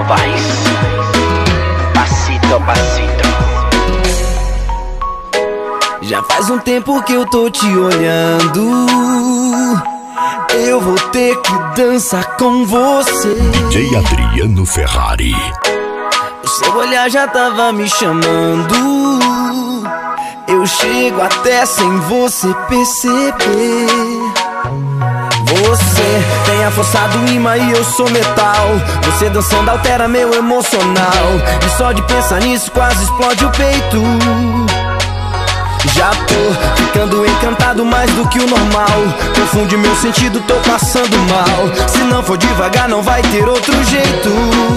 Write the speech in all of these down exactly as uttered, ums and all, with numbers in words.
vais, passito a passito. Já faz um tempo que eu tô te olhando, eu vou ter que dançar com você. D J Adriano Ferrari. O seu olhar já tava me chamando, eu chego até sem você perceber. Você tem a força do imã e eu sou metal. Você dançando altera meu emocional, e só de pensar nisso quase explode o peito. Já tô ficando encantado mais do que o normal. Confunde meu sentido, tô passando mal. Se não for devagar não vai ter outro jeito.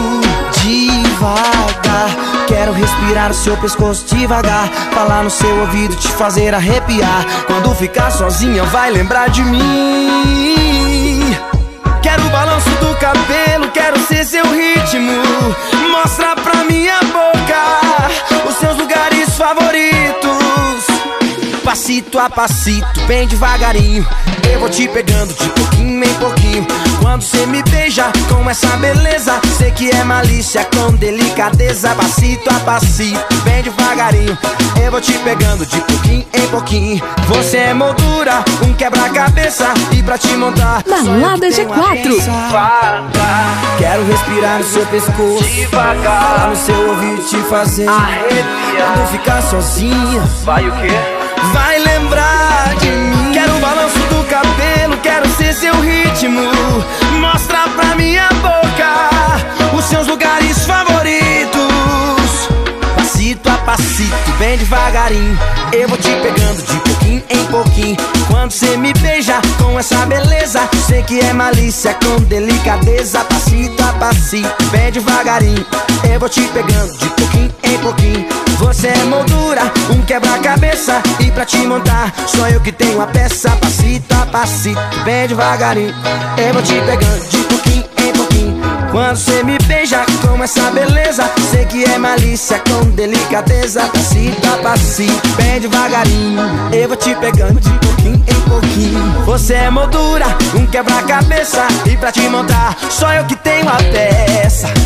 Devagar, quero respirar o seu pescoço devagar, falar no seu ouvido, te fazer arrepiar. Quando ficar sozinha vai lembrar de mim. Quero o balanço do cabelo, quero ser seu ritmo. Mostra pra minha boca os seus lugares favoritos. Passito a passito, bem devagarinho, eu vou te pegando de pouquinho em pouquinho. Quando cê me beija com essa beleza, sei que é malícia com delicadeza. Passito a passito, bem devagarinho, eu vou te pegando de pouquinho em pouquinho. Você é moldura, um quebra-cabeça, e pra te montar Balada G quatro. Quero respirar no seu pescoço Devagar, falar no seu ouvido, te fazer arrepiar. quando ficar sozinha Vai o quê? vai lembrar de mim. Quero o balanço do cabelo, quero ser seu ritmo. Mostra pra minha boca os seus lugares favoritos. Passito a passito, bem devagarinho, eu vou te pegando de pouquinho em pouquinho. Quando cê me beija com essa beleza, sei que é malícia com delicadeza. Passito a passito, bem devagarinho, eu vou te pegando de pouquinho em pouquinho. Você é moldura, um quebra-cabeça, e pra te montar só eu que tenho a peça. Passito a passito, bem devagarinho, eu vou te pegando de pouquinho em pouquinho. Quando cê me beija com essa beleza, sei que é malícia com delicadeza. Passito a passito, bem devagarinho, eu vou te pegando de pouquinho em pouquinho. Você é moldura, um quebra-cabeça, e pra te montar só eu que tenho a peça.